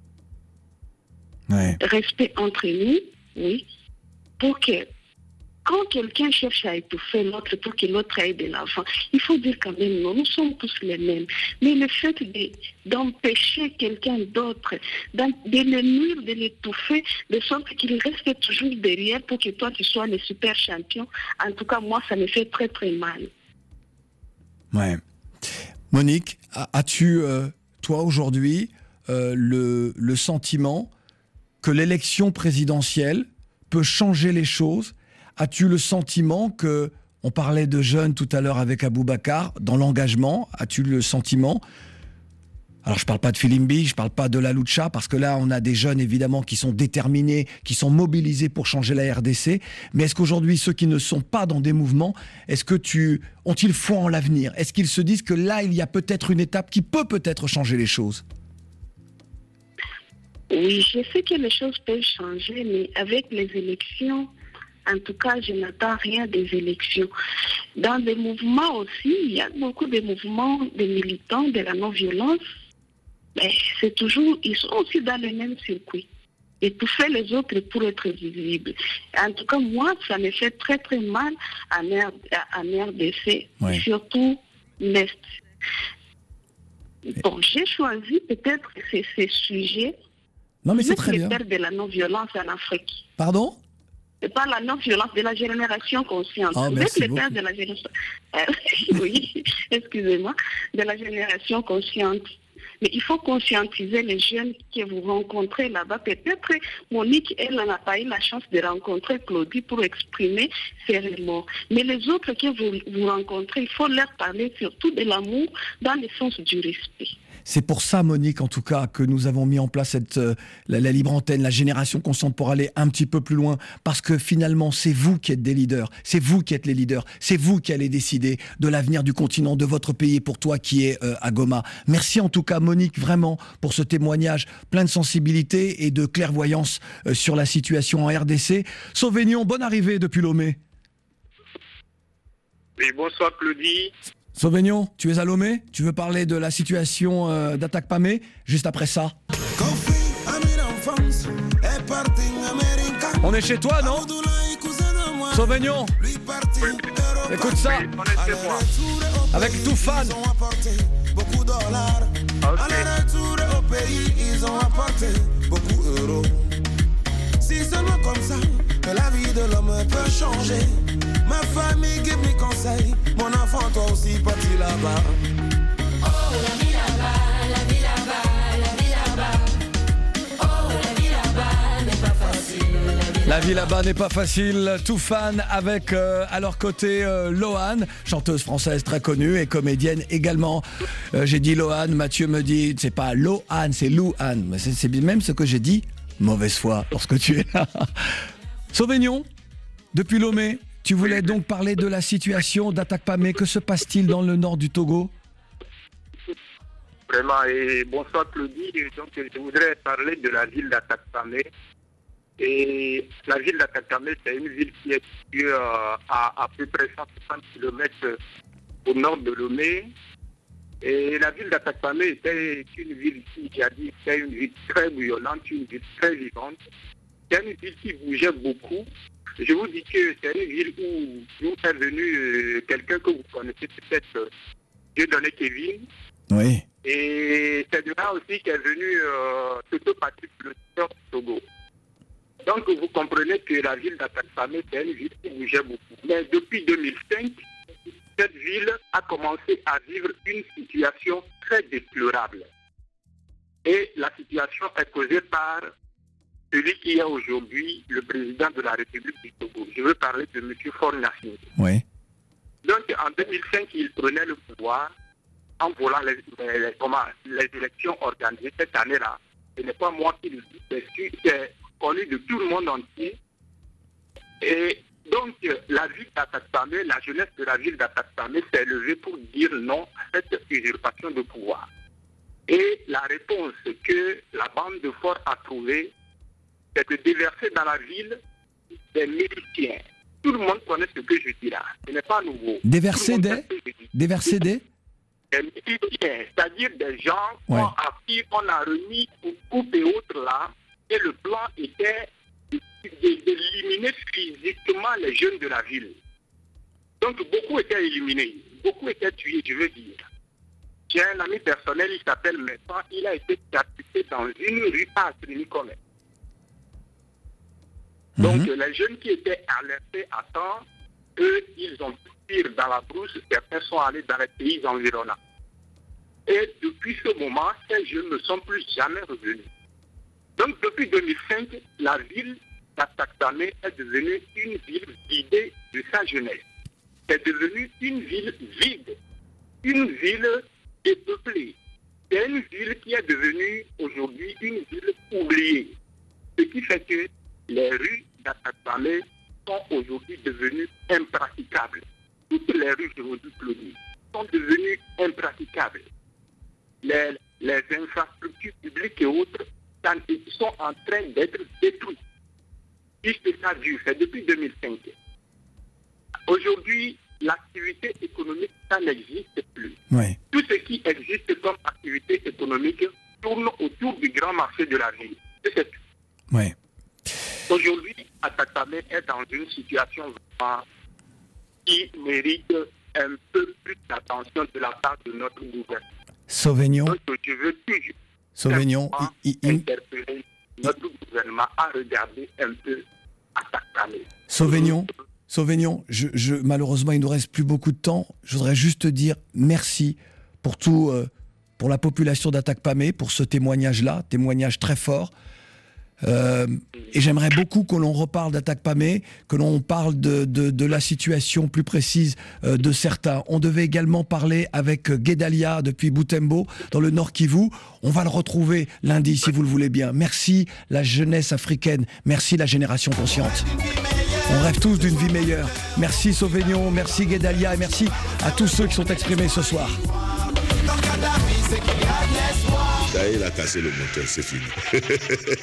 Ouais. Respect entre nous, oui, pour que quand quelqu'un cherche à étouffer l'autre pour que l'autre aille de l'avant, il faut dire quand même non, nous sommes tous les mêmes. Mais le fait d'empêcher quelqu'un d'autre, de le nuire, de l'étouffer, de sorte qu'il reste toujours derrière pour que toi tu sois le super champion, en tout cas moi ça me fait très très mal. Ouais. Monique, as-tu, toi aujourd'hui, le sentiment que l'élection présidentielle peut changer les choses? As-tu le sentiment que, on parlait de jeunes tout à l'heure avec Aboubacar, dans l'engagement, as-tu le sentiment, alors je ne parle pas de Filimbi, je ne parle pas de la Lucha, parce que là on a des jeunes évidemment qui sont déterminés, qui sont mobilisés pour changer la RDC, mais est-ce qu'aujourd'hui ceux qui ne sont pas dans des mouvements, ont-ils foi en l'avenir? Est-ce qu'ils se disent que là il y a peut-être une étape qui peut peut-être changer les choses? Oui, je sais que les choses peuvent changer, mais avec les élections, en tout cas, je n'attends rien des élections. Dans des mouvements aussi, il y a beaucoup de mouvements de militants de la non-violence, mais c'est toujours, ils sont aussi dans le même circuit. Étouffer les autres pour être visibles. En tout cas, moi, ça me fait très très mal en RDC, ouais. Surtout l'Est. Bon, j'ai choisi peut-être ces sujets. Non, mais c'est très bien. Les pères de la non-violence en Afrique. Pardon? C'est pas la non-violence, de la génération consciente. Oh, vous êtes les pères de la génération... oui, excusez-moi, de la génération consciente. Mais il faut conscientiser les jeunes que vous rencontrez là-bas. Peut-être Monique, elle n'a pas eu la chance de rencontrer Claudie pour exprimer ses remords. Mais les autres que vous rencontrez, il faut leur parler surtout de l'amour dans le sens du respect. C'est pour ça, Monique, en tout cas, que nous avons mis en place la libre antenne, la génération consciente, pour aller un petit peu plus loin. Parce que finalement, c'est vous qui êtes des leaders. C'est vous qui êtes les leaders. C'est vous qui allez décider de l'avenir du continent, de votre pays, pour toi qui es à Goma. Merci en tout cas, Monique, vraiment, pour ce témoignage plein de sensibilité et de clairvoyance sur la situation en RDC. Sauvignon, bonne arrivée depuis Lomé. Oui, bonsoir Claudie. Sauvignon, tu es à Lomé? Tu veux parler de la situation d'Attaque Pamé juste après ça? On est chez toi, non? Sauvignon, écoute ça. Avec Toufan. Si seulement comme ça que la vie de l'homme peut changer. Ma famille give me conseil. Mon enfant, toi aussi, parti là-bas. Oh, la vie là-bas, la vie là-bas, la vie là-bas. Oh, la vie là-bas n'est pas facile. La vie là-bas n'est pas facile. Toufan avec à leur côté Loane, chanteuse française très connue et comédienne également. J'ai dit Loane, Mathieu me dit c'est pas Loane, c'est Louane. Mais c'est même ce que j'ai dit. Mauvaise foi lorsque tu es là. Sauvignon, depuis Lomé, tu voulais donc parler de la situation d'Attaque Pamé. Que se passe-t-il dans le nord du Togo? Vraiment, et bonsoir Claudie. Donc, je voudrais parler de la ville d'Attaque Pamé. Et la ville d'Atakame, c'est une ville qui est située à peu près 160 km au nord de Lomé. Et la ville d'Atakame était une ville qui, jadis, était une ville très violente, une ville très vivante. C'est une ville qui bougeait beaucoup. Je vous dis que c'est une ville où nous est venu quelqu'un que vous connaissez peut-être, Dieudonné Kevin. Oui. Et c'est de là aussi qu'est venu Toto Patrick, le sœur du Togo. Donc vous comprenez que la ville d'Atakame, c'est une ville qui bougeait beaucoup. Mais depuis 2005, cette ville a commencé à vivre une situation très déplorable. Et la situation est causée par celui qui est aujourd'hui le président de la République du Togo. Je veux parler de M. Faure Gnassingbé. Oui. Donc en 2005, il prenait le pouvoir en volant les élections organisées cette année-là. Ce n'est pas moi qui le dis, c'est connu de tout le monde entier. Et donc la ville d'Atakame, la jeunesse de la ville d'Atakame s'est levée pour dire non à cette usurpation de pouvoir. Et la réponse que la bande de Faure a trouvée, c'est de déverser dans la ville des miliciens. Tout le monde connaît ce que je dis là. Ce n'est pas nouveau. Déverser des miliciens, c'est-à-dire des gens à qui on a remis une coupe et autres là, et le plan était d'éliminer physiquement les jeunes de la ville. Donc beaucoup étaient éliminés, beaucoup étaient tués, je veux dire. J'ai un ami personnel, il s'appelle Messan, il a été capturé dans une rue à Trinikome. Donc les jeunes qui étaient alertés à temps, eux, ils ont pu fuir dans la brousse, certains sont allés dans les pays environnants. Et depuis ce moment, ces jeunes ne sont plus jamais revenus. Donc depuis 2005, la ville d'Atakame est devenue une ville vidée de sa jeunesse. C'est devenu une ville vide, une ville dépeuplée. C'est une ville qui est devenue aujourd'hui une ville oubliée. Ce qui fait que les rues d'Atakame sont aujourd'hui devenues impraticables. Toutes les rues, je vous dis, Claudie, sont devenues impraticables. Les infrastructures publiques et autres sont en train d'être détruites. Puisque ça dure, c'est depuis 2005. Aujourd'hui, l'activité économique, ça n'existe plus. Oui. Tout ce qui existe comme activité économique tourne autour du grand marché de la ville. C'est tout. Oui. Aujourd'hui, Atakame est dans une situation qui mérite un peu plus d'attention de la part de notre gouvernement. Sauvignon. Donc, je veux toujours Sauvignon, interpeller notre gouvernement à regarder un peu Atakame. Sauvignon, malheureusement, il ne nous reste plus beaucoup de temps. Je voudrais juste te dire merci pour tout, pour la population d'Atakame, pour ce témoignage-là, témoignage très fort. Et j'aimerais beaucoup que l'on reparle d'Atakame, que l'on parle de la situation plus précise de certains. On devait également parler avec Guédalia depuis Butembo, dans le Nord Kivu. On va le retrouver lundi, si vous le voulez bien. Merci la jeunesse africaine, merci la génération consciente. On rêve tous d'une vie meilleure. Merci Sauvignon, merci Guédalia et merci à tous ceux qui sont exprimés ce soir. Ça y est, il a cassé le moteur, c'est fini.